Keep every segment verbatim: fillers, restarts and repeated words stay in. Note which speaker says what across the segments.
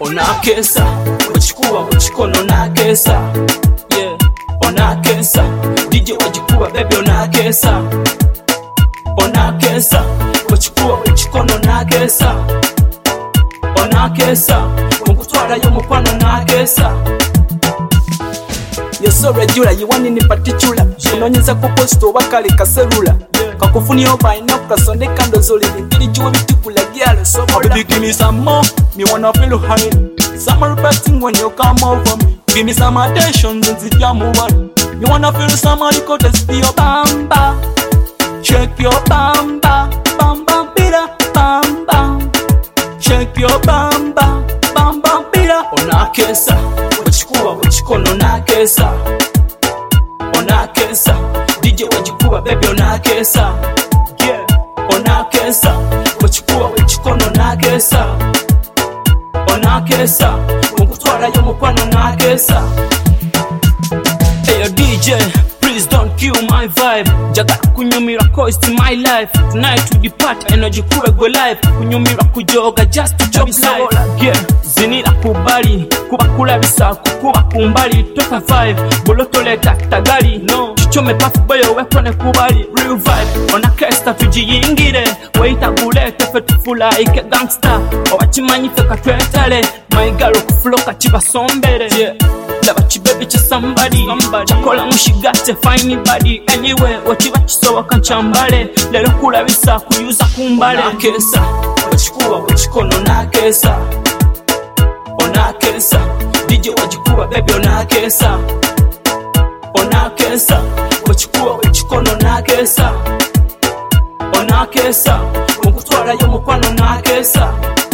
Speaker 1: onakesa wachikuwa wachikono nakesa yeah onakesa D J wajikuwa baby onakesa onakesa wachikuwa wachikono nakesa onakesa mukutwala yo mukwano nakesa You're so regular, you want in particular. Unonyeza kupost obakali kaselula. Kakufuni oba ina kasonde kando zoli. Ngiri juwe bitukula gyalo so oh, baby give me some more, me wanna feel high. Some repeating when you come over me. Give me some attention, then sit down move on. You wanna feel somebody go test for your bamba. Check your bamba, bamba bida, bamba. Check your bamba, bamba bida. Onakesa wachikuwa wachikono nakesa onakesa D J wajikuwa baby onakesa yeah onakesa wachikuwa wachikono nakesa onakesa mukutwala yo mukwano nakesa Hey D J, please don't kill my vibe. Jaga kunyumira cause it's my life. Tonight we depart energy kuwe go live. Kunyumira kujoga just to job life. Yeah, zinira kubali kuba kulabisa kukuba kumbali toka five. Boloto leta tagali no. Chichome pafu boyo wekone kubali real vibe. Onakesta tujiyingire. Waita gulete fetufula ike gangster. Owachimanyi feka twetale. My girl kufloka chiba sombere. Yeah. Lava chibaby cha somebody, somebody. Chakola mushigate fine body anyway wachiba chisowa kanchambale lero kulabisa kuyuza kumbale onakesa wachikuwa wachikono nakesa onakesa D J wajikuwa baby onakesa onakesa wachikuwa wachikono nakesa onakesa mukutwala yo mukwano nakesa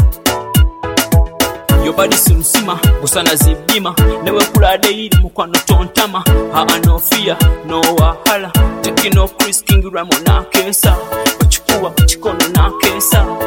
Speaker 1: Your body simsima, busana zibima Newe kula deiri mukwano tontama Haa no fear, no wahala Teki no Chris King Ramo nakesa Wachikuwa wachikono nakesa